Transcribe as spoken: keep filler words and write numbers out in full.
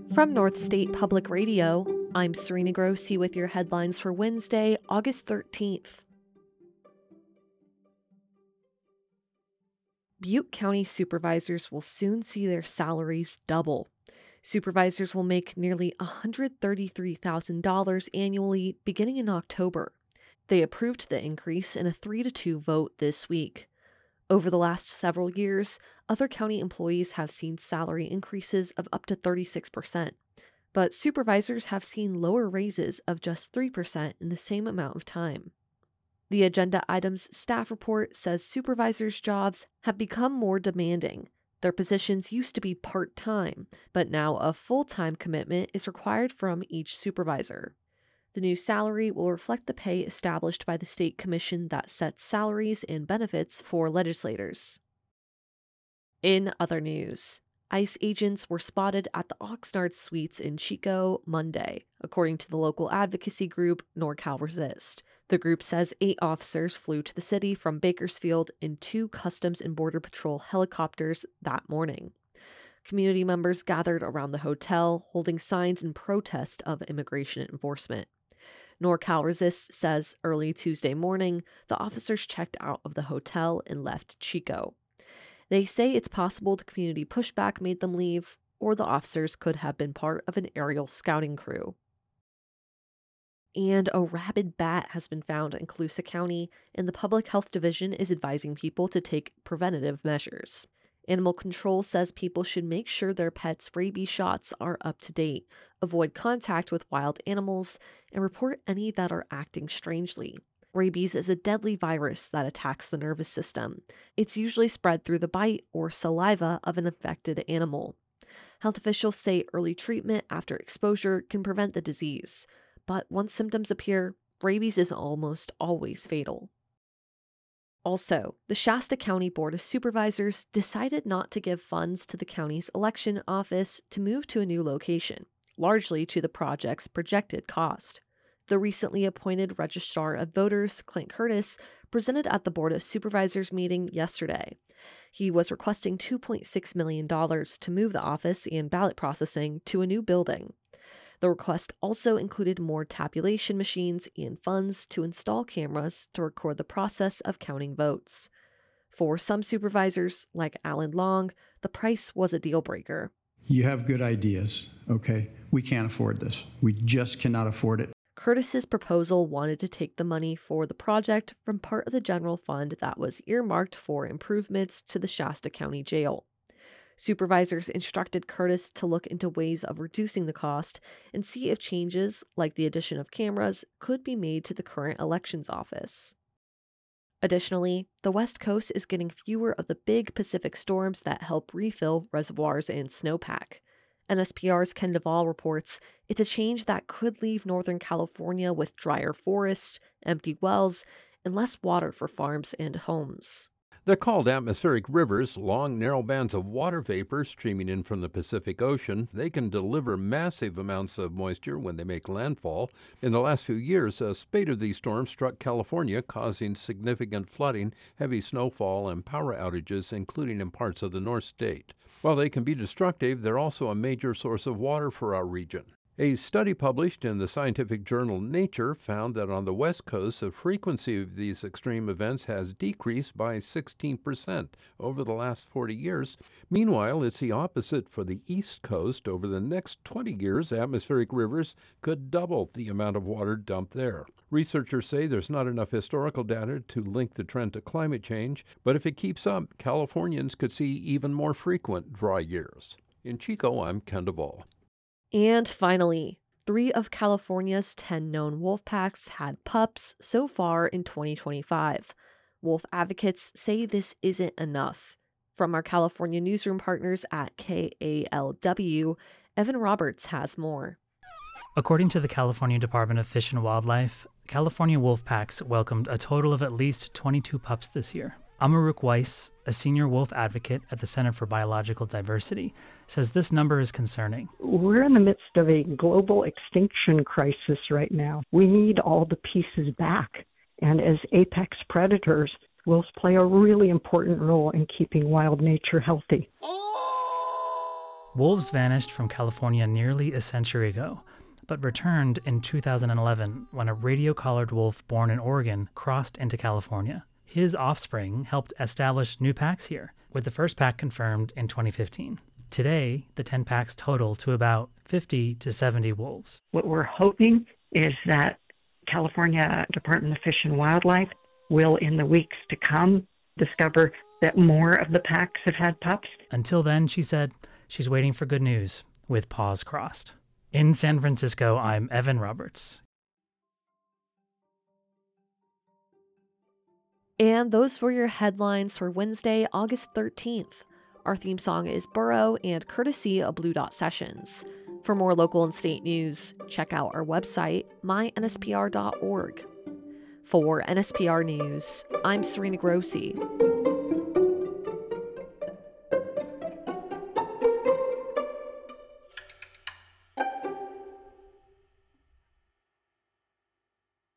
From North State Public Radio, I'm Serena Grossi with your headlines for Wednesday, August thirteenth. Butte County supervisors will soon see their salaries double. Supervisors will make nearly one hundred thirty-three thousand dollars annually beginning in October. They approved the increase in a three to two vote this week. Over the last several years, other county employees have seen salary increases of up to thirty-six percent, but supervisors have seen lower raises of just three percent in the same amount of time. The Agenda Items staff report says supervisors' jobs have become more demanding. Their positions used to be part-time, but now a full-time commitment is required from each supervisor. The new salary will reflect the pay established by the state commission that sets salaries and benefits for legislators. In other news, ICE agents were spotted at the Oxnard Suites in Chico Monday, according to the local advocacy group NorCal Resist. The group says eight officers flew to the city from Bakersfield in two Customs and Border Patrol helicopters that morning. Community members gathered around the hotel, holding signs in protest of immigration enforcement. NorCal Resist says early Tuesday morning, the officers checked out of the hotel and left Chico. They say it's possible the community pushback made them leave, or the officers could have been part of an aerial scouting crew. And a rabid bat has been found in Colusa County, and the Public Health Division is advising people to take preventative measures. Animal Control says people should make sure their pets' rabies shots are up to date, avoid contact with wild animals, and report any that are acting strangely. Rabies is a deadly virus that attacks the nervous system. It's usually spread through the bite or saliva of an infected animal. Health officials say early treatment after exposure can prevent the disease, but once symptoms appear, rabies is almost always fatal. Also, the Shasta County Board of Supervisors decided not to give funds to the county's election office to move to a new location, largely to the project's projected cost. The recently appointed Registrar of Voters, Clint Curtis, presented at the Board of Supervisors meeting yesterday. He was requesting two point six million dollars to move the office and ballot processing to a new building. The request also included more tabulation machines and funds to install cameras to record the process of counting votes. For some supervisors, like Alan Long, the price was a deal breaker. You have good ideas, okay? We can't afford this. We just cannot afford it. Curtis's proposal wanted to take the money for the project from part of the general fund that was earmarked for improvements to the Shasta County Jail. Supervisors instructed Curtis to look into ways of reducing the cost and see if changes, like the addition of cameras, could be made to the current elections office. Additionally, the West Coast is getting fewer of the big Pacific storms that help refill reservoirs and snowpack. N S P R's Ken Duvall reports it's a change that could leave Northern California with drier forests, empty wells, and less water for farms and homes. They're called atmospheric rivers, long, narrow bands of water vapor streaming in from the Pacific Ocean. They can deliver massive amounts of moisture when they make landfall. In the last few years, a spate of these storms struck California, causing significant flooding, heavy snowfall, and power outages, including in parts of the North State. While they can be destructive, they're also a major source of water for our region. A study published in the scientific journal Nature found that on the West Coast, the frequency of these extreme events has decreased by sixteen percent over the last forty years. Meanwhile, it's the opposite for the East Coast. Over the next twenty years, atmospheric rivers could double the amount of water dumped there. Researchers say there's not enough historical data to link the trend to climate change, but if it keeps up, Californians could see even more frequent dry years. In Chico, I'm Ken Duvall. And finally, three of California's ten known wolf packs had pups so far in twenty twenty-five. Wolf advocates say this isn't enough. From our California newsroom partners at K A L W, Evan Roberts has more. According to the California Department of Fish and Wildlife, California wolf packs welcomed a total of at least twenty-two pups this year. Amaruk Weiss, a senior wolf advocate at the Center for Biological Diversity, says this number is concerning. We're in the midst of a global extinction crisis right now. We need all the pieces back. And as apex predators, wolves play a really important role in keeping wild nature healthy. Wolves vanished from California nearly a century ago, but returned in two thousand eleven when a radio-collared wolf born in Oregon crossed into California. His offspring helped establish new packs here, with the first pack confirmed in twenty fifteen. Today, the ten packs total to about fifty to seventy wolves. What we're hoping is that California Department of Fish and Wildlife will, in the weeks to come, discover that more of the packs have had pups. Until then, she said, she's waiting for good news, with paws crossed. In San Francisco, I'm Evan Roberts. And those were your headlines for Wednesday, August thirteenth. Our theme song is Burrow and courtesy of Blue Dot Sessions. For more local and state news, check out our website, my N S P R dot org. For N S P R News, I'm Serena Grossi.